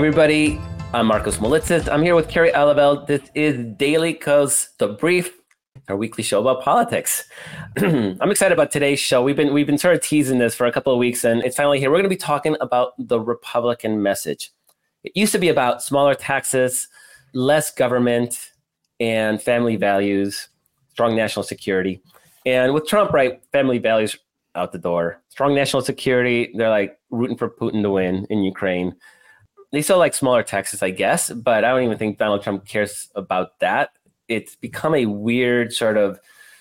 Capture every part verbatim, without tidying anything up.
everybody. I'm Marcos Molitzis. I'm here with Kerry Alaveld. This is Daily Kos, The Brief, our weekly show about politics. I'm excited about today's show. We've been we've been sort of teasing this for a couple of weeks, and it's finally here. We're going to be talking about the Republican message. It used to be about smaller taxes, less government, and family values, strong national security. And with Trump, right, family values out the door. Strong national security, they're like rooting for Putin to win in Ukraine. They still like smaller taxes, I guess, but I don't even think Donald Trump cares about that. It's become a weird sort of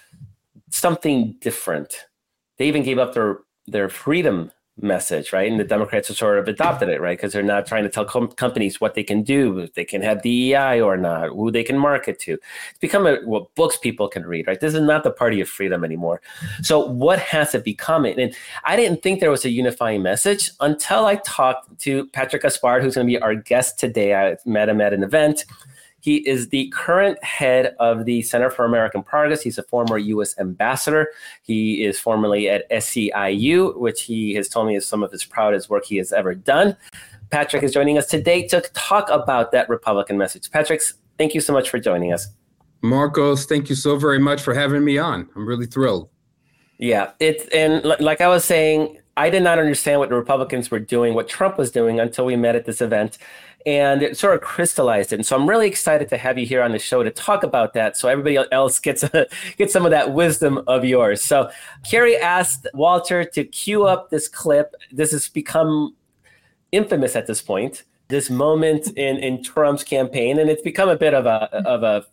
something different. They even gave up their their freedom message, right? And the Democrats have sort of adopted it, right? Because they're not trying to tell com- companies what they can do, if they can have D E I or not, who they can market to. It's become a, what books people can read, right? This is not the party of freedom anymore. So what has it become? And I didn't think there was a unifying message until I talked to Patrick Gaspard, who's going to be our guest today. I met him at an event. He is the current head of the Center for American Progress. He's a former U S ambassador. He is formerly at S C I U, which he has told me is some of his proudest work he has ever done. Patrick is joining us today to talk about that Republican message. Patrick, thank you so much for joining us. Marcos, thank you so very much for having me on. I'm really thrilled. Yeah, it's and like I was saying, I did not understand what the Republicans were doing, what Trump was doing until we met at this event. And it sort of crystallized it. And so I'm really excited to have you here on the show to talk about that so everybody else gets, gets some of that wisdom of yours. So Kerry asked Walter to cue up this clip. This has become infamous at this point, this moment in, in Trump's campaign. And it's become a bit of a of a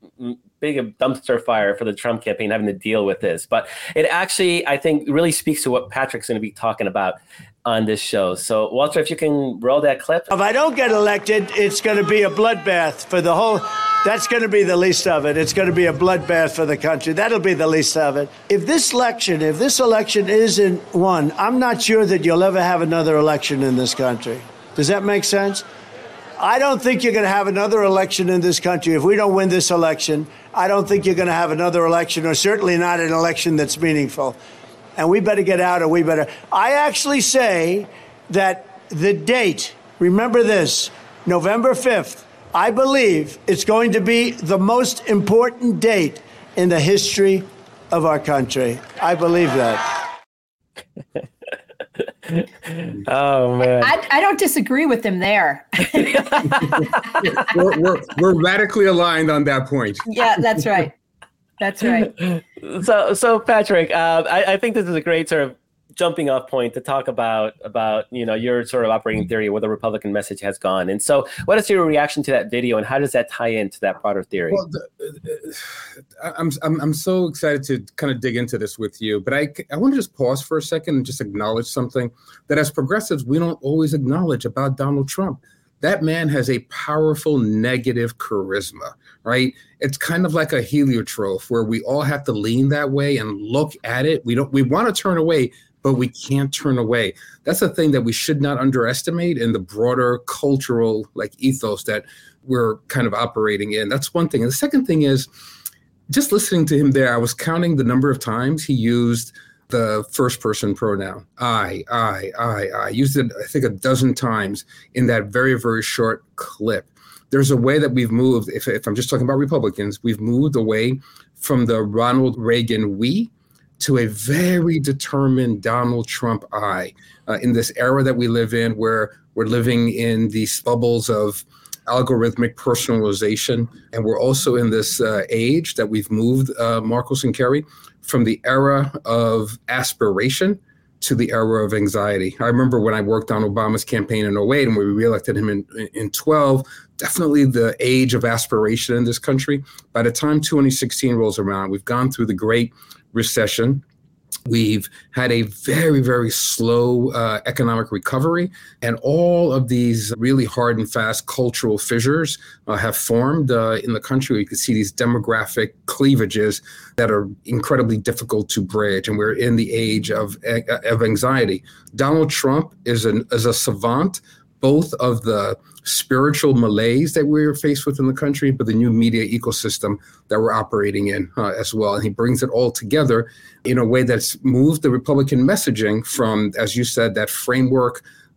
big dumpster fire for the Trump campaign having to deal with this. But it actually, I think, really speaks to what Patrick's going to be talking about on this show. So, Walter, if you can roll that clip. If I don't get elected, it's going to be a bloodbath for the whole. That's going to be the least of it. It's going to be a bloodbath for the country. That'll be the least of it. If this election, if this election isn't won, I'm not sure that you'll ever have another election in this country. Does that make sense? I don't think you're going to have another election in this country. If we don't win this election, I don't think you're going to have another election, or certainly not an election that's meaningful. And we better get out, or we better. I actually say that the date, remember this, November fifth, I believe it's going to be the most important date in the history of our country. I believe that. Oh, man. I, I don't disagree with him there. we're, we're, we're radically aligned on that point. Yeah, that's right. That's right. So, so Patrick, uh, I, I think this is a great sort of jumping off point to talk about, about, you know, your sort of operating theory where the Republican message has gone. And so what is your reaction to that video and how does that tie into that broader theory? Well, the, uh, I'm, I'm, I'm so excited to kind of dig into this with you, but I, I want to just pause for a second and just acknowledge something that as progressives, we don't always acknowledge about Donald Trump. That man has a powerful negative charisma, right? It's kind of like a heliotrope where we all have to lean that way and look at it. We don't, we want to turn away, but we can't turn away. That's a thing that we should not underestimate in the broader cultural like ethos that we're kind of operating in. That's one thing. And the second thing is just listening to him there, I was counting the number of times he used the first person pronoun. I, I, I, I used it, I think, a dozen times in that very, very short clip. There's a way that we've moved, if, if I'm just talking about Republicans, we've moved away from the Ronald Reagan we to a very determined Donald Trump I uh, in this era that we live in, where we're living in these bubbles of algorithmic personalization. And we're also in this uh, age that we've moved, uh, Marcos and Kerry, from the era of aspiration to the era of anxiety. I remember when I worked on Obama's campaign in oh eight and we reelected him in, in twelve, definitely the age of aspiration in this country. By the time twenty sixteen rolls around, we've gone through the Great Recession. We've had a very, very slow uh, economic recovery, and all of these really hard and fast cultural fissures uh, have formed uh, in the country. You can see these demographic cleavages that are incredibly difficult to bridge, and we're in the age of, of anxiety. Donald Trump is, an, is a savant, both of the spiritual malaise that we're faced with in the country, but the new media ecosystem that we're operating in uh, as well. And he brings it all together in a way that's moved the Republican messaging from, as you said, that framework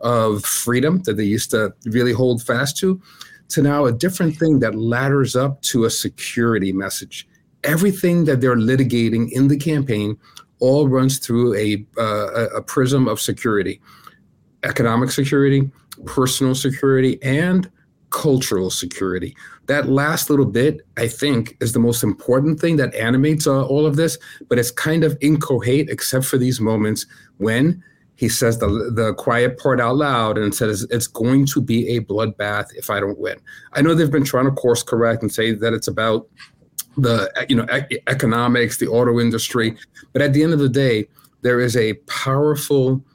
of freedom that they used to really hold fast to, to now a different thing that ladders up to a security message. Everything that they're litigating in the campaign all runs through a, uh, a prism of security, economic security, personal security, and cultural security. That last little bit, I think, is the most important thing that animates uh, all of this, but it's kind of incoherent except for these moments when he says the the quiet part out loud and says it's going to be a bloodbath if I don't win. I know they've been trying to course correct and say that it's about the you know e- economics, the auto industry, but at the end of the day, there is a powerful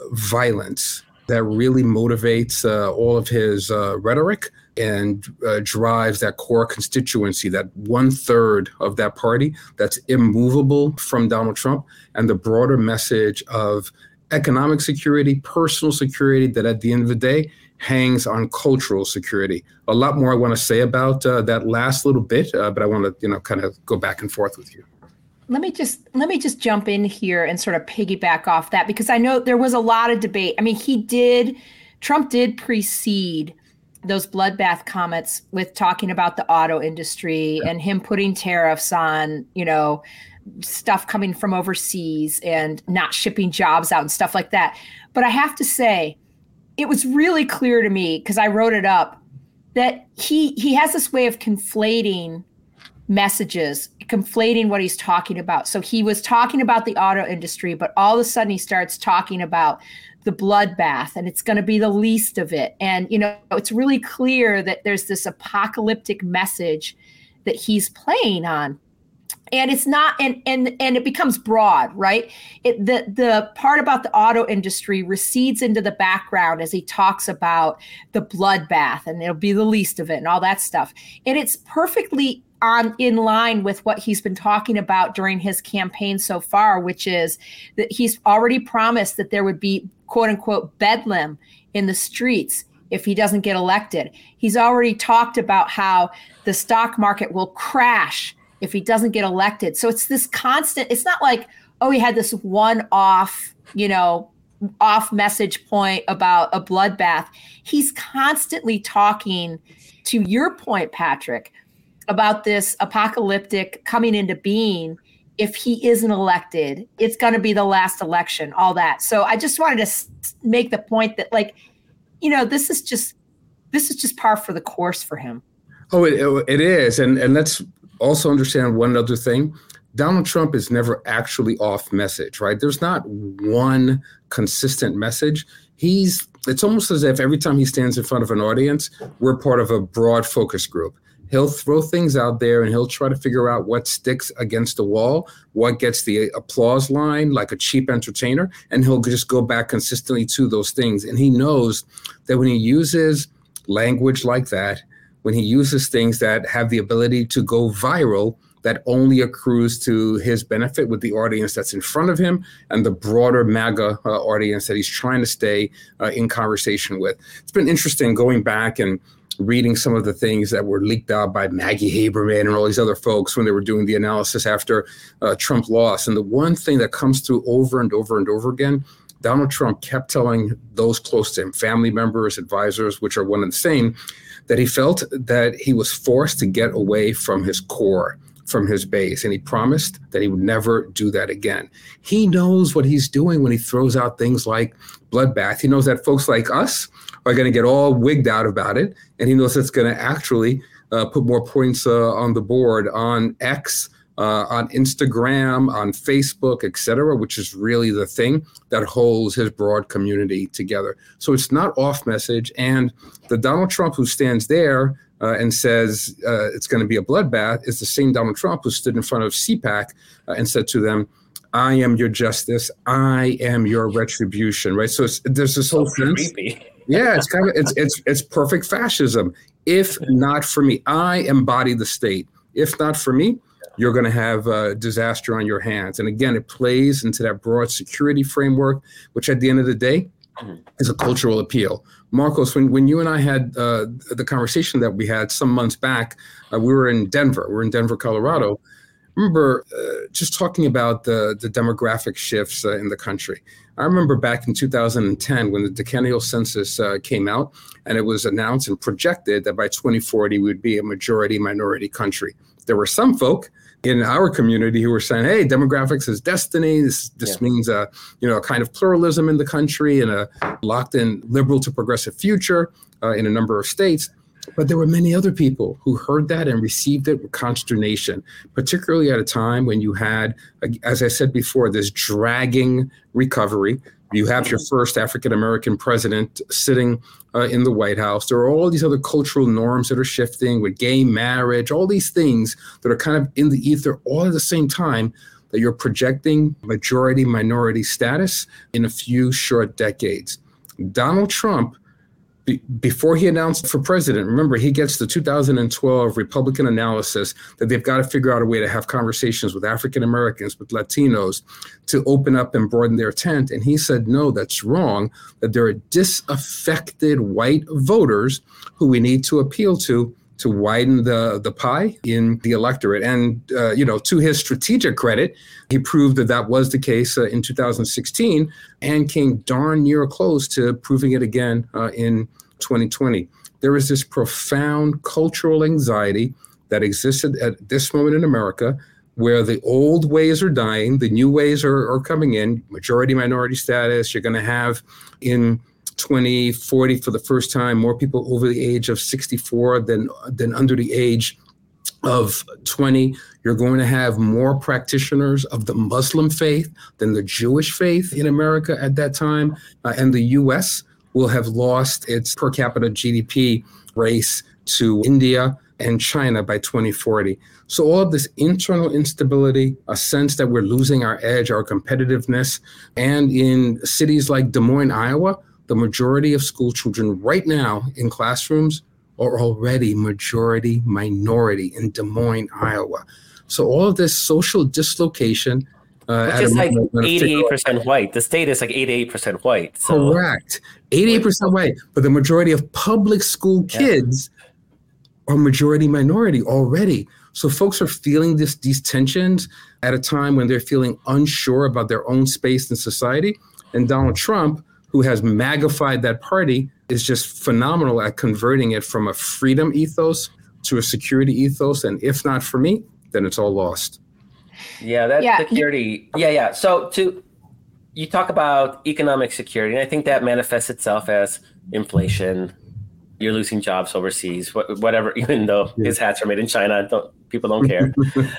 violence that really motivates uh, all of his uh, rhetoric and uh, drives that core constituency, that one third of that party that's immovable from Donald Trump, and the broader message of economic security, personal security, that at the end of the day hangs on cultural security. A lot more I want to say about uh, that last little bit, uh, but I want to you know kind of go back and forth with you. Let me just let me just jump in here and sort of piggyback off that, because I know there was a lot of debate. I mean, he did, Trump did precede those bloodbath comments with talking about the auto industry and him putting tariffs on, you know, stuff coming from overseas and not shipping jobs out and stuff like that. But I have to say, it was really clear to me, because I wrote it up, that he he has this way of conflating messages, conflating what he's talking about. So he was talking about the auto industry, but all of a sudden he starts talking about the bloodbath, and it's going to be the least of it. And, you know, it's really clear that there's this apocalyptic message that he's playing on. And it's not, and and and it becomes broad, right? It, the the part about the auto industry recedes into the background as he talks about the bloodbath, and it'll be the least of it, and all that stuff. And it's perfectly on in line with what he's been talking about during his campaign so far, which is that he's already promised that there would be quote unquote bedlam in the streets if he doesn't get elected. He's already talked about how the stock market will crash if he doesn't get elected. So it's this constant, it's not like, oh, he had this one off, you know, off message point about a bloodbath. He's constantly talking, to your point, Patrick, about this apocalyptic coming into being. If he isn't elected, it's going to be the last election, all that. So I just wanted to make the point that, like, you know, this is just, this is just par for the course for him. Oh, it, it is. And, and let's also understand one other thing. Donald Trump is never actually off message, right? There's not one consistent message. He's, it's almost as if every time he stands in front of an audience, we're part of a broad focus group. He'll throw things out there and he'll try to figure out what sticks against the wall, what gets the applause line like a cheap entertainer, and he'll just go back consistently to those things. And he knows that when he uses language like that, when he uses things that have the ability to go viral, that only accrues to his benefit with the audience that's in front of him and the broader MAGA uh, audience that he's trying to stay uh, in conversation with. It's been interesting going back and reading some of the things that were leaked out by Maggie Haberman and all these other folks when they were doing the analysis after uh, Trump lost. And the one thing that comes through over and over and over again, Donald Trump kept telling those close to him, family members, advisors, which are one and the same, that he felt that he was forced to get away from his core, from his base. And he promised that he would never do that again. He knows what he's doing when he throws out things like bloodbath. He knows that folks like us are going to get all wigged out about it. And he knows it's going to actually uh, put more points uh, on the board on X, uh, on Instagram, on Facebook, et cetera, which is really the thing that holds his broad community together. So it's not off message. And the Donald Trump who stands there uh, and says uh, it's going to be a bloodbath is the same Donald Trump who stood in front of CPAC uh, and said to them, I am your justice. I am your retribution, right? So it's, there's this whole so sense. Creepy. Yeah, it's kind of, it's, it's, it's perfect fascism. If not for me, I embody the state. If not for me, you're going to have a disaster on your hands. And again, it plays into that broad security framework, which at the end of the day is a cultural appeal. Marcos, when, when you and I had uh, the conversation that we had some months back, uh, we were in Denver. We were in Denver, Colorado. remember uh, just talking about the, the demographic shifts uh, in the country. I remember back in two thousand ten when the decennial census uh, came out, and it was announced and projected that by twenty forty we would be a majority minority country. There were some folk in our community who were saying, hey, demographics is destiny. This, this yeah. means a, you know, a kind of pluralism in the country and a locked in liberal to progressive future uh, in a number of states. But there were many other people who heard that and received it with consternation, particularly at a time when you had, as I said before, this dragging recovery. You have your first African-American president sitting uh, in the White House. There are all these other cultural norms that are shifting with gay marriage, all these things that are kind of in the ether all at the same time that you're projecting majority minority status in a few short decades. Donald Trump, before he announced for president, remember, he gets the two thousand twelve Republican analysis that they've got to figure out a way to have conversations with African Americans, with Latinos, to open up and broaden their tent. And he said, no, that's wrong, that there are disaffected white voters who we need to appeal to to widen the, the pie in the electorate. And, uh, you know, to his strategic credit, he proved that that was the case uh, in two thousand sixteen and came darn near close to proving it again uh, in twenty twenty. There is this profound cultural anxiety that existed at this moment in America where the old ways are dying, the new ways are, are coming in, majority minority status. You're going to have in twenty forty for the first time more people over the age of sixty-four than than under the age of twenty. You're going to have more practitioners of the Muslim faith than the Jewish faith in America at that time. Uh, and the U S will have lost its per capita G D P race to India and China by twenty forty. So all of this internal instability, a sense that we're losing our edge, our competitiveness, and in cities like Des Moines, Iowa, the majority of school children right now in classrooms are already majority minority in Des Moines, Iowa. So all of this social dislocation. Uh, Which is like eighty-eight percent white. The state is like eighty-eight percent white. So. Correct. eighty-eight percent white. But the majority of public school kids yeah. are majority minority already. So folks are feeling this, these tensions at a time when they're feeling unsure about their own space in society. And Donald Trump, who has magnified that party, is just phenomenal at converting it from a freedom ethos to a security ethos. And if not for me, then it's all lost. Yeah, that yeah. security. Yeah, yeah. So to you talk about economic security, and I think that manifests itself as inflation. You're losing jobs overseas, whatever, even though yeah. his hats are made in China. Don't, people don't care.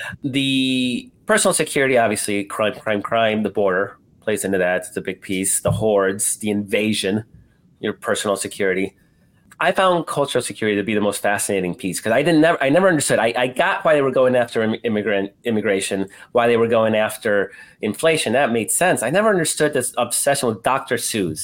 The personal security, obviously, crime, crime, crime, the border plays into that. It's a big piece. The hordes, the invasion, your personal security. I found cultural security to be the most fascinating piece because I didn't never I never understood. I, I got why they were going after immigrant immigration, why they were going after inflation. That made sense. I never understood this obsession with Doctor Seuss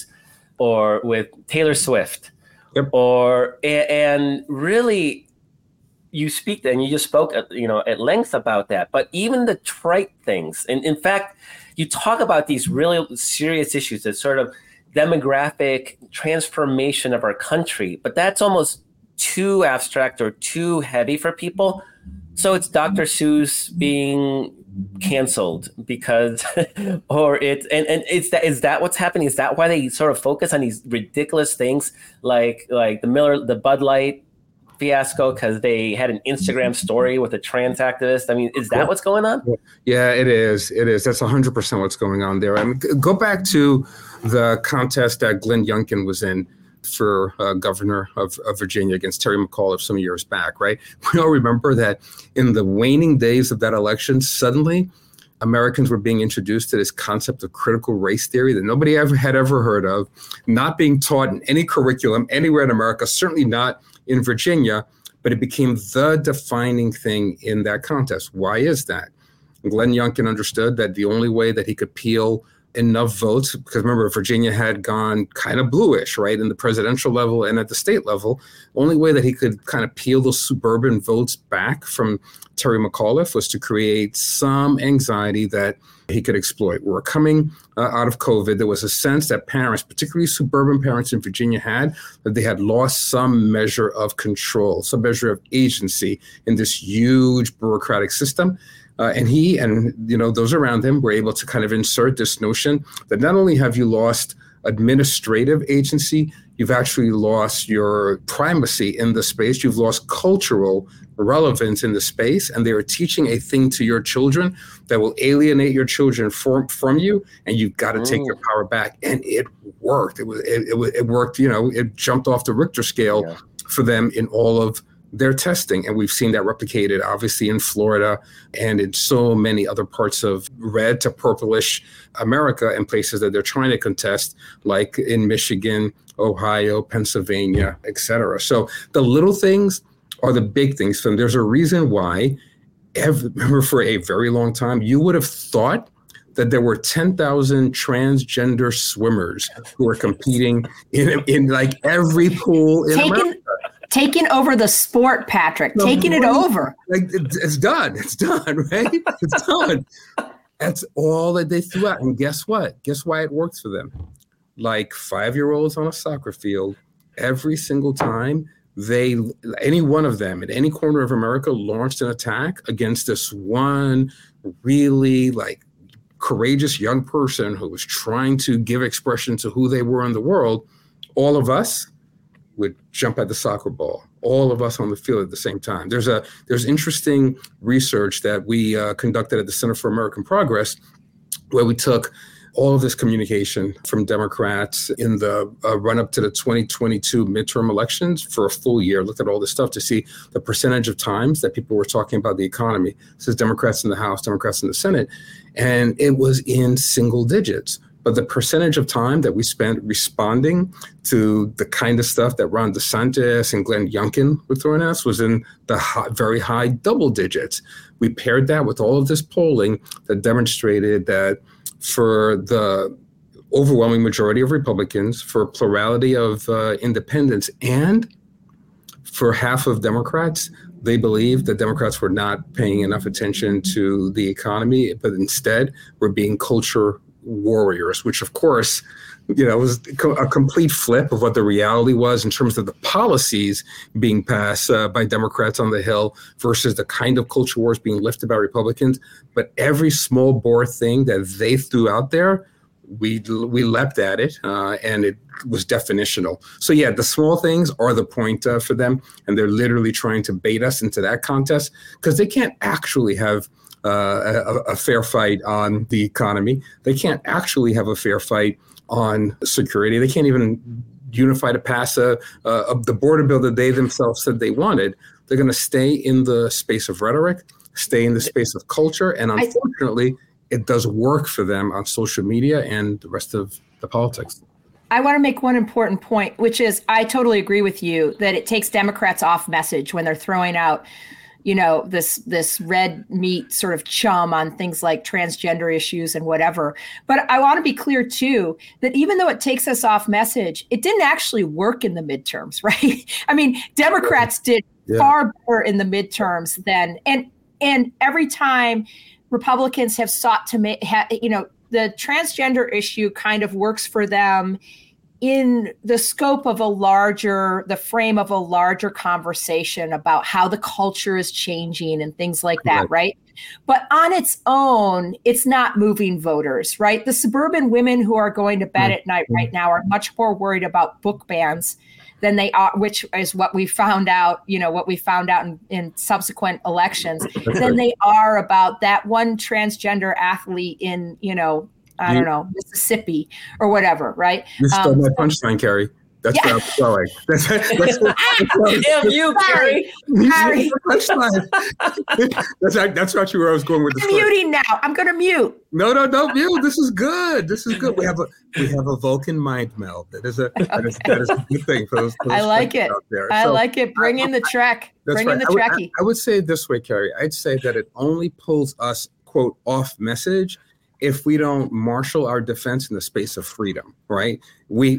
or with Taylor Swift. Yep. Or and really, you speak and you just spoke at, you know at length about that. But even the trite things, and in fact, you talk about these really serious issues that sort of demographic transformation of our country, but that's almost too abstract or too heavy for people. So it's Doctor Seuss being canceled because, or it's, and, and it's that, is that what's happening? Is that why they sort of focus on these ridiculous things like, like the Miller, the Bud Light fiasco because they had an Instagram story with a trans activist? I mean, is that what's going on? Yeah, it is. It is. That's one hundred percent what's going on there. I mean, go back to the contest that Glenn Youngkin was in for uh, governor of, of Virginia against Terry McAuliffe some years back, right? We all remember that in the waning days of that election, suddenly Americans were being introduced to this concept of critical race theory that nobody ever had ever heard of, not being taught in any curriculum anywhere in America, certainly not in Virginia, but it became the defining thing in that contest. Why is that? Glenn Youngkin understood that the only way that he could peel enough votes, because remember, Virginia had gone kind of bluish, right, in the presidential level and at the state level. Only way that he could kind of peel those suburban votes back from Terry McAuliffe was to create some anxiety that he could exploit. We were coming uh, out of COVID. There was a sense that parents, particularly suburban parents in Virginia, had that they had lost some measure of control, some measure of agency in this huge bureaucratic system. Uh, and he and, you know, those around him were able to kind of insert this notion that not only have you lost administrative agency, you've actually lost your primacy in the space, you've lost cultural relevance in the space, and they are teaching a thing to your children that will alienate your children from, from you, and you've got to take your power back. And it worked. It was it, it, it worked, you know, it jumped off the Richter scale yeah. for them in all of their testing. And we've seen that replicated, obviously, in Florida and in so many other parts of red to purplish America and places that they're trying to contest, like in Michigan, Ohio, Pennsylvania, et cetera. So the little things are the big things. And there's a reason why, every, for a very long time, you would have thought that there were ten thousand transgender swimmers who were competing in, in like every pool in Taking- America. Taking over the sport, Patrick. No, Taking it over. Like it's done. It's done, right? It's done. That's all that they threw out. And guess what? Guess why it works for them? Like five-year-olds on a soccer field, every single time they, any one of them in any corner of America launched an attack against this one really like courageous young person who was trying to give expression to who they were in the world, all of us would jump at the soccer ball, all of us on the field at the same time. There's a there's interesting research that we uh, conducted at the Center for American Progress, where we took all of this communication from Democrats in the uh, run-up to the twenty twenty-two midterm elections for a full year, looked at all this stuff to see the percentage of times that people were talking about the economy. This is Democrats in the House, Democrats in the Senate, and it was in single digits. But the percentage of time that we spent responding to the kind of stuff that Ron DeSantis and Glenn Youngkin were throwing at us was in the high, very high double digits. We paired that with all of this polling that demonstrated that for the overwhelming majority of Republicans, for a plurality of uh, independents, and for half of Democrats, they believed that Democrats were not paying enough attention to the economy, but instead were being culture warriors, which of course, you know, was a complete flip of what the reality was in terms of the policies being passed uh, by Democrats on the Hill versus the kind of culture wars being lifted by Republicans. But every small bore thing that they threw out there, we we leapt at it, uh, and it was definitional. So yeah, the small things are the point uh, for them, and they're literally trying to bait us into that contest because they can't actually have Uh, a, a fair fight on the economy. They can't actually have a fair fight on security. They can't even unify to pass a, a, the border bill that they themselves said they wanted. They're going to stay in the space of rhetoric, stay in the space of culture, and unfortunately, it does work for them on social media and the rest of the politics. I want to make one important point, which is I totally agree with you that it takes Democrats off message when they're throwing out, you know, this this red meat sort of chum on things like transgender issues and whatever. But I want to be clear, too, that even though it takes us off message, it didn't actually work in the midterms, right? I mean, Democrats did yeah. far better in the midterms than and and every time Republicans have sought to make, ha, you know, the transgender issue kind of works for them in the scope of a larger, the frame of a larger conversation about how the culture is changing and things like that, right? right? But on its own, it's not moving voters, right? The suburban women who are going to bed mm-hmm. at night right now are much more worried about book bans than they are, which is what we found out, you know, what we found out in, in subsequent elections, than they are about that one transgender athlete in, you know, I don't know, Mississippi or whatever, right? You stole um, my punchline, Carrie. That's yeah. what I'm going. That's, that's, that's, Damn you, Carrie. Carrie. that's, that's actually where I was going with the I'm muting now. I'm going to mute. No, no, don't mute. This is good. This is good. We have a we have a Vulcan mind meld. That is a that is, that is a good thing for those. For those I like it. Out there. I so, like it. Bring I, in the Trek. Bring right. in the I would, Trekkie. I, I would say it this way, Carrie. I'd say that it only pulls us, quote, off message if we don't marshal our defense in the space of freedom, right? We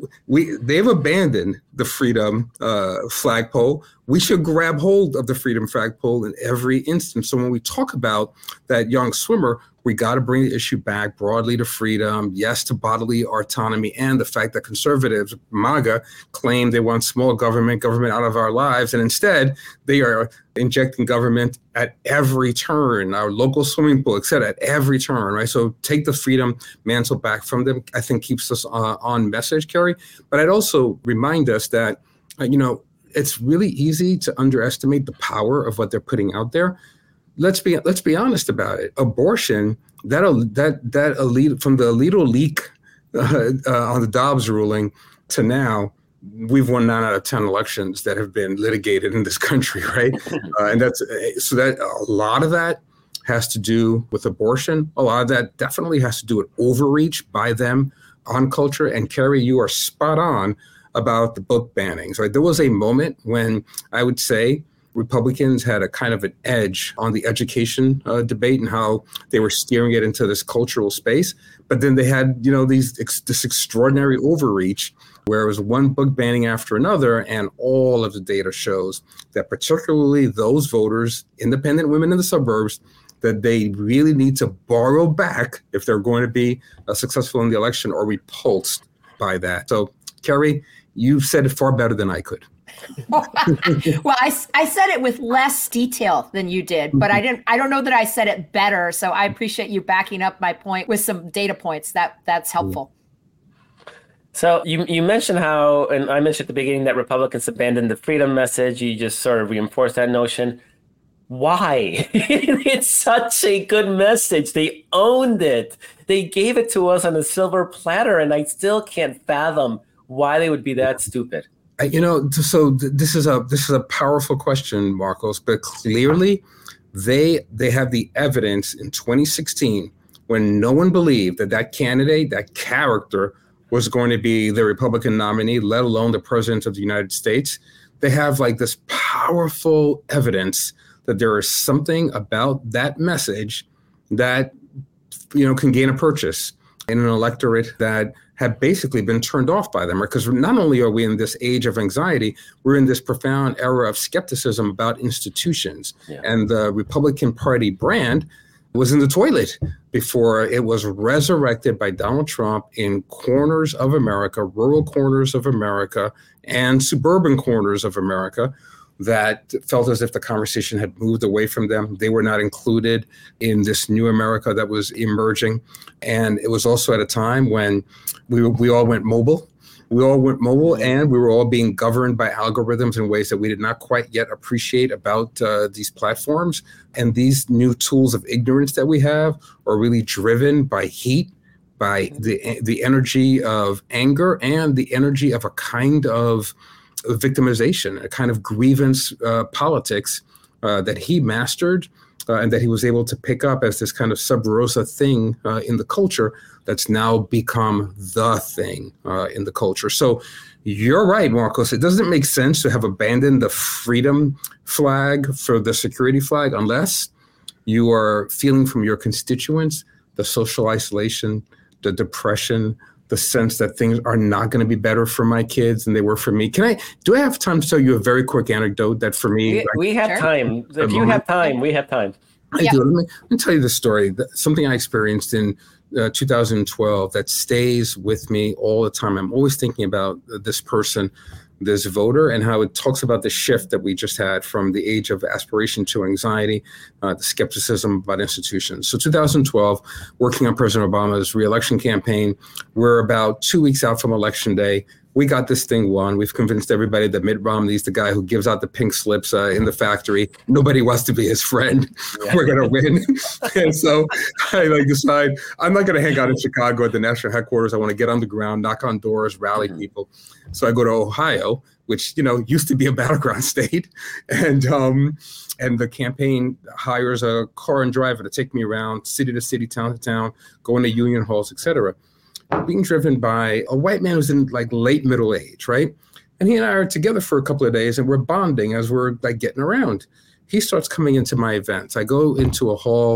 we they've abandoned the freedom uh, flagpole. We should grab hold of the freedom flagpole in every instance. So when we talk about that young swimmer, we got to bring the issue back broadly to freedom, yes, to bodily autonomy, and the fact that conservatives, MAGA, claim they want small government, government out of our lives, and instead they are injecting government at every turn, our local swimming pool, et cetera, at every turn, right? So take the freedom mantle back from them, I think keeps us uh, on message, Kerry. But I'd also remind us that, uh, you know, it's really easy to underestimate the power of what they're putting out there. Let's be let's be honest about it. Abortion, that that that elite from the Alito leak uh, uh, on the Dobbs ruling to now, we've won nine out of ten elections that have been litigated in this country, right? Uh, and that's so that a lot of that has to do with abortion. A lot of that definitely has to do with overreach by them on culture. And Kerry, you are spot on about the book bannings. Right? There was a moment when I would say Republicans had a kind of an edge on the education uh, debate and how they were steering it into this cultural space. But then they had, you know, these ex- this extraordinary overreach where it was one book banning after another. And all of the data shows that particularly those voters, independent women in the suburbs, that they really need to borrow back if they're going to be uh, successful in the election or repulsed by that. So, Kerry, you've said it far better than I could. Well, I, I said it with less detail than you did, but I didn't. I don't know that I said it better. So I appreciate you backing up my point with some data points. That that's helpful. So you you mentioned how, and I mentioned at the beginning that Republicans abandoned the freedom message. You just sort of reinforced that notion. Why? It's such a good message. They owned it. They gave it to us on a silver platter, and I still can't fathom why they would be that stupid. You know, so this is a this is a powerful question, Marcos. But clearly, they they have the evidence in twenty sixteen when no one believed that that candidate, that character, was going to be the Republican nominee, let alone the president of the United States. They have like this powerful evidence that there is something about that message that, you know, can gain a purchase in an electorate that have basically been turned off by them. Because not only are we in this age of anxiety, we're in this profound era of skepticism about institutions. Yeah. And the Republican Party brand was in the toilet before it was resurrected by Donald Trump in corners of America, rural corners of America, and suburban corners of America that felt as if the conversation had moved away from them. They were not included in this new America that was emerging. And it was also at a time when we we all went mobile. We all went mobile, and we were all being governed by algorithms in ways that we did not quite yet appreciate about uh, these platforms. And these new tools of ignorance that we have are really driven by heat, by the the energy of anger, and the energy of a kind of victimization, a kind of grievance uh, politics uh, that he mastered uh, and that he was able to pick up as this kind of sub rosa thing uh, in the culture that's now become the thing uh, in the culture. So you're right, Marcos. It doesn't make sense to have abandoned the freedom flag for the security flag unless you are feeling from your constituents the social isolation, the depression, the sense that things are not going to be better for my kids than they were for me. Can I, do I have time to tell you a very quick anecdote that for me? We, like, we have sure. time. If you have time, we have time. I yeah. do. Let me, let me tell you the story. Something I experienced in uh, two thousand twelve that stays with me all the time. I'm always thinking about this person, this voter, and how it talks about the shift that we just had from the age of aspiration to anxiety, uh, the skepticism about institutions. So two thousand twelve, working on President Obama's re-election campaign, we're about two weeks out from Election Day. We got this thing won. We've convinced everybody that Mitt Romney's the guy who gives out the pink slips uh, in the factory. Nobody wants to be his friend. Yeah. We're going to win. And so I like decide I'm not going to hang out in Chicago at the national headquarters. I want to get on the ground, knock on doors, rally mm-hmm. people. So I go to Ohio, which, you know, used to be a battleground state. And um, and the campaign hires a car and driver to take me around city to city, town to town, going to union halls, et cetera. Being driven by a white man who's in like late middle age, right? And he and I are together for a couple of days and we're bonding as we're like getting around. He starts coming into my events. I go into a hall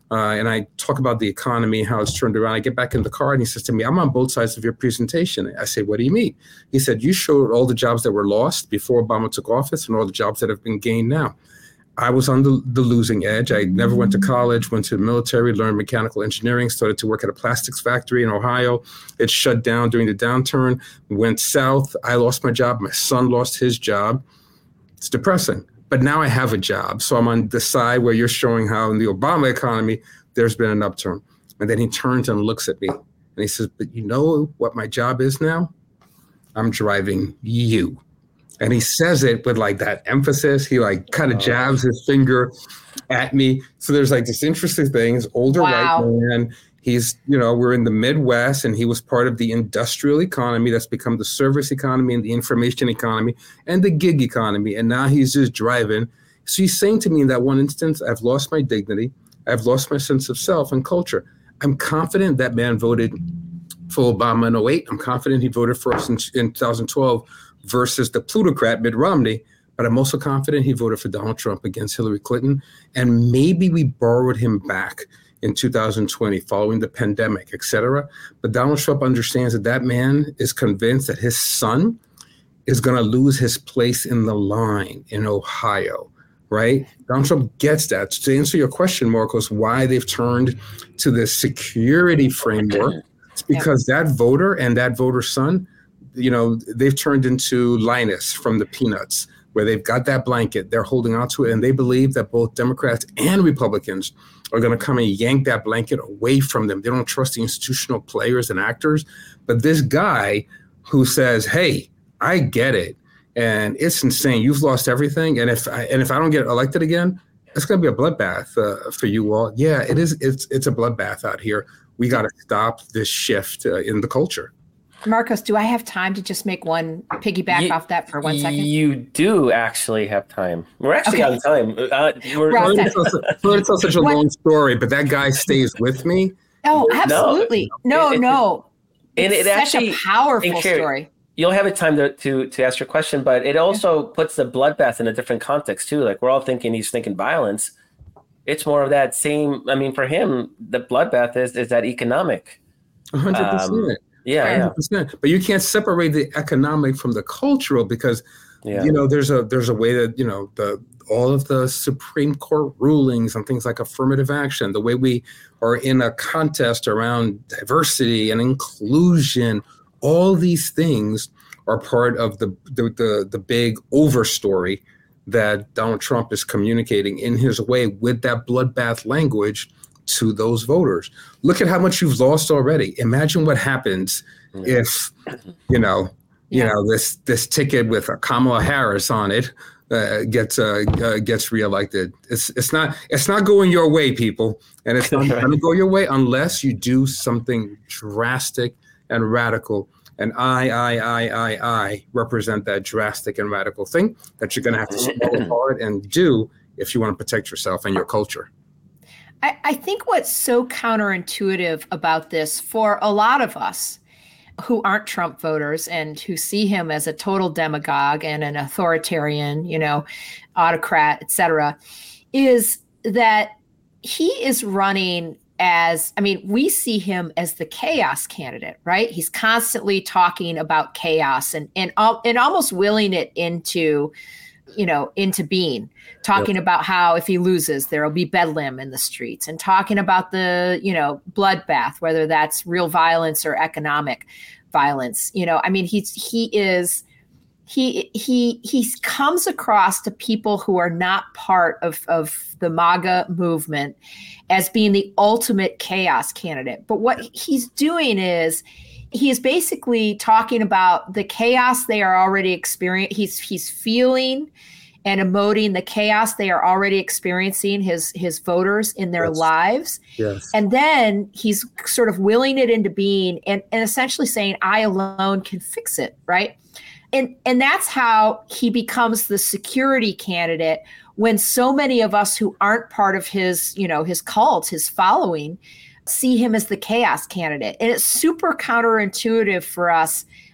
Uh, and I talk about the economy, how it's turned around. I get back in the car and he says to me, I'm on both sides of your presentation. I say, what do you mean? He said, you showed all the jobs that were lost before Obama took office and all the jobs that have been gained now. I was on the, the losing edge. I never went to college, went to the military, learned mechanical engineering, started to work at a plastics factory in Ohio. It shut down during the downturn, went south. I lost my job. My son lost his job. It's depressing. But now I have a job. So I'm on the side where you're showing how in the Obama economy, there's been an upturn. And then he turns and looks at me and he says, but you know what my job is now? I'm driving you. And he says it with like that emphasis. He like kind of jabs his finger at me. So there's like this interesting thing. He's older Wow. white man. He's, you know, we're in the Midwest and he was part of the industrial economy that's become the service economy and the information economy and the gig economy. And now he's just driving. So he's saying to me in that one instance, I've lost my dignity. I've lost my sense of self and culture. I'm confident that man voted for Obama in oh eight. I'm confident he voted for us in, in two thousand twelve versus the plutocrat Mitt Romney. But I'm also confident he voted for Donald Trump against Hillary Clinton. And maybe we borrowed him back in two thousand twenty, following the pandemic, et cetera. But Donald Trump understands that that man is convinced that his son is going to lose his place in the line in Ohio, right? Donald Trump gets that. To answer your question, Marcos, why they've turned to the security framework, it's because yeah. that voter and that voter's son, you know, they've turned into Linus from the Peanuts, where they've got that blanket, they're holding on to it, and they believe that both Democrats and Republicans are going to come and yank that blanket away from them. They don't trust the institutional players and actors. But this guy who says, hey, I get it, and it's insane. You've lost everything, and if I, and if I don't get elected again, it's going to be a bloodbath uh, for you all. Yeah, it is. It's it's a bloodbath out here. We got to stop this shift uh, in the culture. Marcos, do I have time to just make one piggyback you, off that for one second? You do actually have time. We're actually okay. on time. Uh, we're, we're it's not such a what? long story, but that guy stays with me. Oh, absolutely. No, no. It, no. And it's it such actually, a powerful Carrie, story. You'll have a time to, to to ask your question, but it also yeah. puts the bloodbath in a different context too. Like we're all thinking he's thinking violence. It's more of that same. I mean, for him, the bloodbath is is that economic. one hundred percent. Um, Yeah, one hundred percent. Yeah. But you can't separate the economic from the cultural because, yeah. you know, there's a there's a way that, you know, the all of the Supreme Court rulings and things like affirmative action, the way we are in a contest around diversity and inclusion, all these things are part of the the the, the big overstory that Donald Trump is communicating in his way with that bloodbath language to those voters. Look at how much you've lost already. Imagine what happens yeah. if, you know, yeah. you know this this ticket with a Kamala Harris on it uh, gets uh, uh, gets reelected. It's it's not it's not going your way, people, and it's not going to go your way unless you do something drastic and radical. And I, I, I, I, I represent that drastic and radical thing that you're going to have to swallow hard and do if you want to protect yourself and your culture. I, I think what's so counterintuitive about this for a lot of us who aren't Trump voters and who see him as a total demagogue and an authoritarian, you know, autocrat, et cetera, is that he is running as, I mean, we see him as the chaos candidate, right? He's constantly talking about chaos and and, and almost willing it into, you know, into being, talking yep. about how if he loses, there'll be bedlam in the streets, and talking about the, you know, bloodbath, whether that's real violence or economic violence. You know, I mean, he's he is he he he comes across to people who are not part of of the MAGA movement as being the ultimate chaos candidate. But what he's doing is he is basically talking about the chaos they are already experiencing. He's he's feeling and emoting the chaos they are already experiencing, his his voters in their yes. lives. Yes. And then he's sort of willing it into being and, and essentially saying, I alone can fix it, right? And and that's how he becomes the security candidate when so many of us who aren't part of his, you know, his cult, his following, see him as the chaos candidate. And it's super counterintuitive for us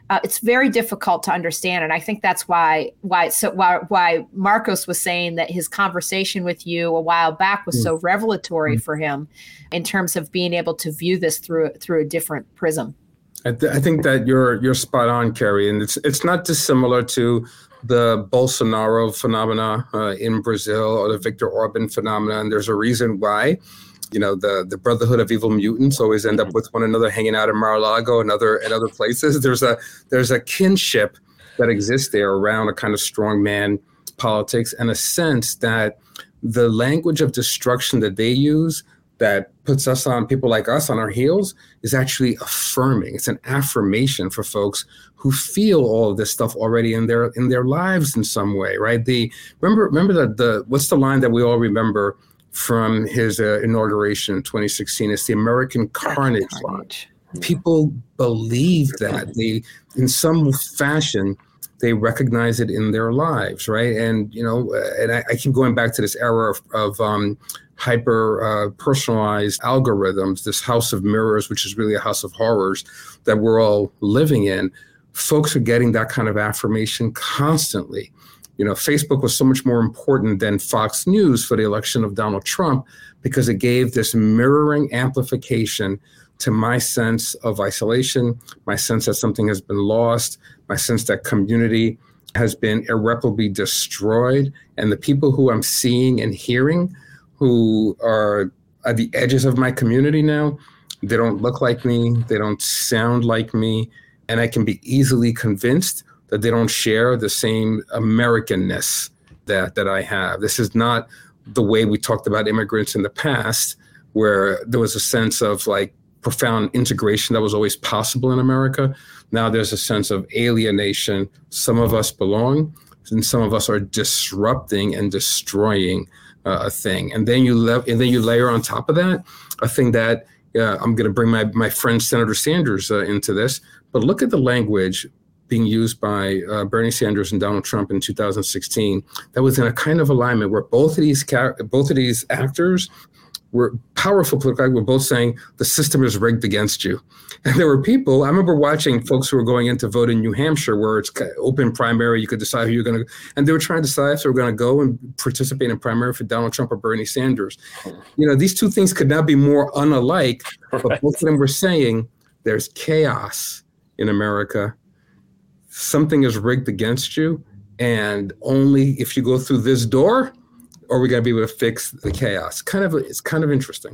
Uh, it's very difficult to understand, and I think that's why why so why why Marcos was saying that his conversation with you a while back was mm. so revelatory mm. for him, in terms of being able to view this through through a different prism. I, th- I think that you're you're spot on, Carrie, and it's it's not dissimilar to the Bolsonaro phenomena uh, in Brazil or the Viktor Orban phenomena, and there's a reason why. You know, the, the Brotherhood of Evil Mutants always end up with one another hanging out in Mar-a-Lago and other and other places. There's a there's a kinship that exists there around a kind of strongman politics, and a sense that the language of destruction that they use that puts us on, people like us, on our heels, is actually affirming. It's an affirmation for folks who feel all of this stuff already in their in their lives in some way, right? The remember remember the the what's the line that we all remember from his uh, inauguration in twenty sixteen? It's the American Carnage, Carnage. line. People believe that. They, in some fashion, they recognize it in their lives, right? And, you know, and I, I keep going back to this era of, of um, hyper uh, personalized algorithms, this house of mirrors, which is really a house of horrors that we're all living in. Folks are getting that kind of affirmation constantly. You know, Facebook was so much more important than Fox News for the election of Donald Trump, because it gave this mirroring amplification to my sense of isolation, my sense that something has been lost, my sense that community has been irreparably destroyed. And the people who I'm seeing and hearing who are at the edges of my community now, they don't look like me, they don't sound like me, and I can be easily convinced that they don't share the same Americanness that, that I have. This is not the way we talked about immigrants in the past, where there was a sense of like profound integration that was always possible in America. Now there's a sense of alienation. Some of us belong, and some of us are disrupting and destroying uh, a thing. And then you le- and then you layer on top of that a thing that uh, I'm going to bring my my friend Senator Sanders uh, into this. But look at the language being used by uh, Bernie Sanders and Donald Trump in two thousand sixteen, that was in a kind of alignment where both of these char- both of these actors were powerful political, were both saying the system is rigged against you. And there were people, I remember watching folks who were going in to vote in New Hampshire, where it's open primary, you could decide who you're going to, and they were trying to decide if they were going to go and participate in primary for Donald Trump or Bernie Sanders. You know, these two things could not be more unalike, but right. Both of them were saying there's chaos in America. Something is rigged against you, and only if you go through this door are we going to be able to fix the chaos. Kind of, it's kind of interesting.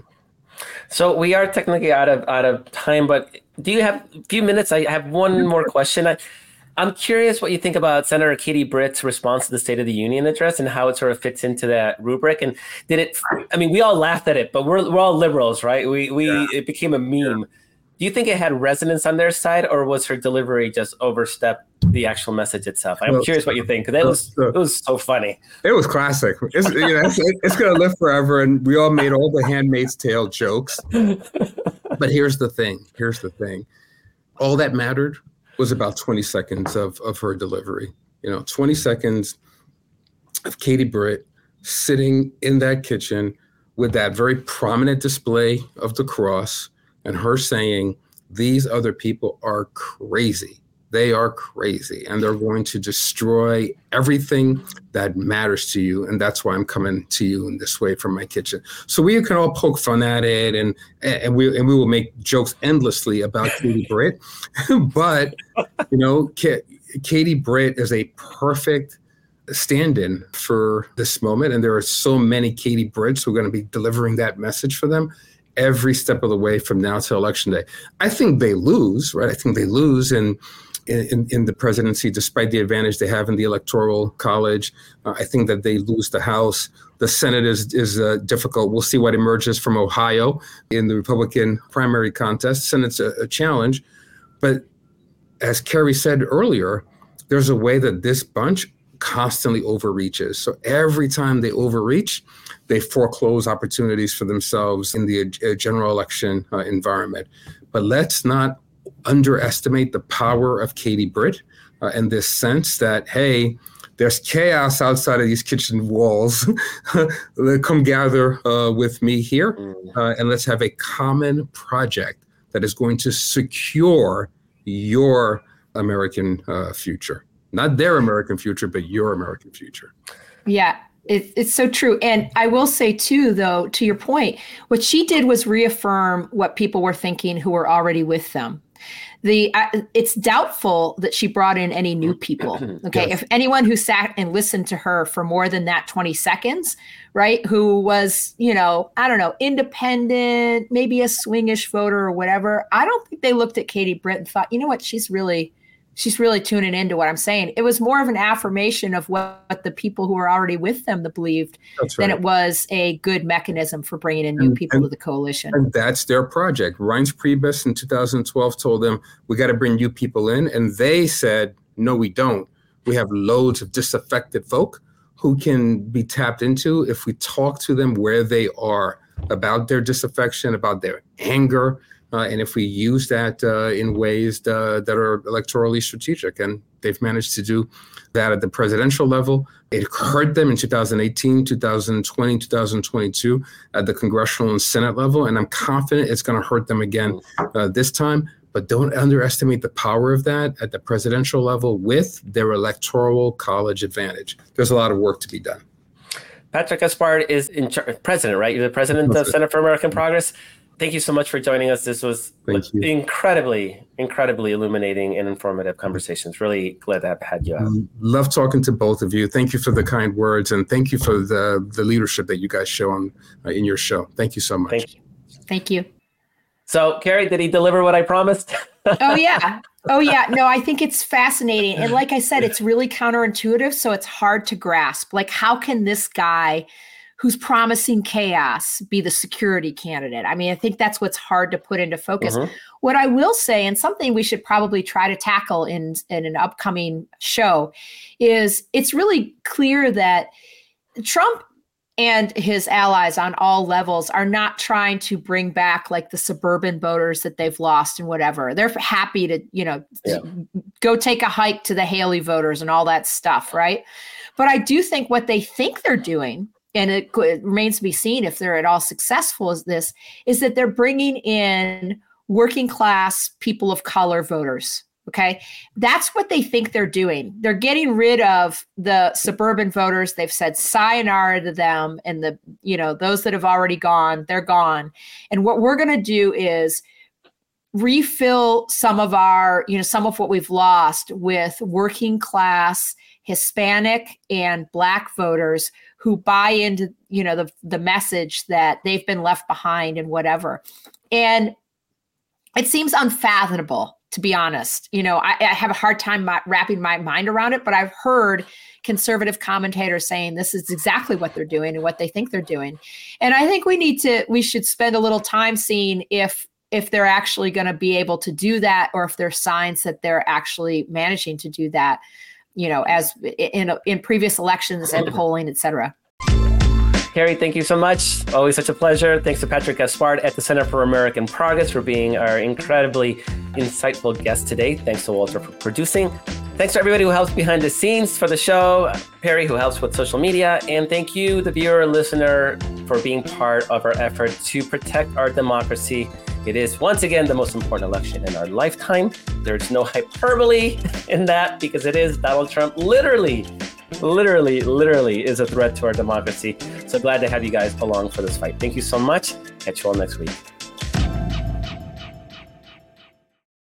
So we are technically out of out of time, but do you have a few minutes? I have one more question. I, I'm curious what you think about Senator Katie Britt's response to the State of the Union address and how it sort of fits into that rubric. And did it? I mean, we all laughed at it, but we're we're all liberals, right? We we yeah. It became a meme. Yeah. Do you think it had resonance on their side, or was her delivery just overstepped the actual message itself? I'm well, curious what you think, because it was uh, it was so funny. It was classic. It's, you know, it's, it's going to live forever, and we all made all the Handmaid's Tale jokes. But here's the thing. Here's the thing. All that mattered was about twenty seconds of, of her delivery. You know, twenty seconds of Katie Britt sitting in that kitchen with that very prominent display of the cross, and her saying, these other people are crazy. They are crazy, and they're going to destroy everything that matters to you. And that's why I'm coming to you in this way from my kitchen. So we can all poke fun at it, and and we and we will make jokes endlessly about Katie Britt. But, you know, K- Katie Britt is a perfect stand-in for this moment. And there are so many Katie Britts who are going to be delivering that message for them every step of the way from now to election day. I think they lose, right? I think they lose in in, in the presidency, despite the advantage they have in the electoral college. Uh, I think that they lose the House. The Senate is is uh, difficult. We'll see what emerges from Ohio in the Republican primary contest. Senate's a, a challenge. But as Carrie said earlier, there's a way that this bunch constantly overreaches. So every time they overreach, they foreclose opportunities for themselves in the uh, general election uh, environment. But let's not underestimate the power of Katie Britt uh, and this sense that, hey, there's chaos outside of these kitchen walls. Come gather uh, with me here, uh, and let's have a common project that is going to secure your American uh, future. Not their American future, but your American future. Yeah, it, it's so true. And I will say, too, though, to your point, what she did was reaffirm what people were thinking who were already with them. The uh, it's doubtful that she brought in any new people. Okay, yes. If anyone who sat and listened to her for more than that twenty seconds, right, who was, you know, I don't know, independent, maybe a swingish voter or whatever, I don't think they looked at Katie Britt and thought, you know what, she's really, she's really tuning into what I'm saying. It was more of an affirmation of what, what the people who were already with them believed right. than it was a good mechanism for bringing in new and, people and, to the coalition. And that's their project. Reince Priebus in two thousand twelve told them, we got to bring new people in. And they said, no, we don't. We have loads of disaffected folk who can be tapped into if we talk to them where they are about their disaffection, about their anger, Uh, and if we use that uh, in ways uh, that are electorally strategic. And they've managed to do that at the presidential level. It hurt them in two thousand eighteen, two thousand twenty, two thousand twenty-two at the congressional and Senate level. And I'm confident it's going to hurt them again uh, this time. But don't underestimate the power of that at the presidential level with their electoral college advantage. There's a lot of work to be done. Patrick Gaspard is in char- president, right? You're the president That's of Center for American Progress. Thank you so much for joining us. This was incredibly, incredibly illuminating and informative conversations. Really glad to have had you out. Love talking to both of you. Thank you for the kind words, and thank you for the, the leadership that you guys show on uh, in your show. Thank you so much. Thank you. Thank you. So, Carrie, did he deliver what I promised? Oh, yeah. Oh, yeah. No, I think it's fascinating. And like I said, it's really counterintuitive, so it's hard to grasp. Like, how can this guy who's promising chaos be the security candidate? I mean, I think that's what's hard to put into focus. Mm-hmm. What I will say, and something we should probably try to tackle in, in an upcoming show, is it's really clear that Trump and his allies on all levels are not trying to bring back like the suburban voters that they've lost and whatever. They're happy to, you know, yeah. go take a hike to the Haley voters and all that stuff, right? But I do think what they think they're doing, and it, it remains to be seen if they're at all successful as this, is that they're bringing in working class people of color voters. Okay. That's what they think they're doing. They're getting rid of the suburban voters. They've said sayonara to them, and the, you know, those that have already gone, they're gone. And what we're going to do is refill some of our, you know, some of what we've lost with working class Hispanic and Black voters who buy into, you know, the, the message that they've been left behind and whatever. And it seems unfathomable, to be honest. You know, I, I have a hard time my, wrapping my mind around it, but I've heard conservative commentators saying this is exactly what they're doing and what they think they're doing. And I think we need to, we should spend a little time seeing if, if they're actually going to be able to do that, or if there's signs that they're actually managing to do that, you know, as in, in previous elections and polling, et cetera. Carrie, thank you so much. Always such a pleasure. Thanks to Patrick Gaspard at the Center for American Progress for being our incredibly insightful guest today. Thanks to Walter for producing. Thanks to everybody who helps behind the scenes for the show. Perry, who helps with social media. And thank you, the viewer, listener, for being part of our effort to protect our democracy. It is, once again, the most important election in our lifetime. There's no hyperbole in that, because it is Donald Trump literally Literally, literally is a threat to our democracy. So glad to have you guys along for this fight. Thank you so much. Catch you all next week.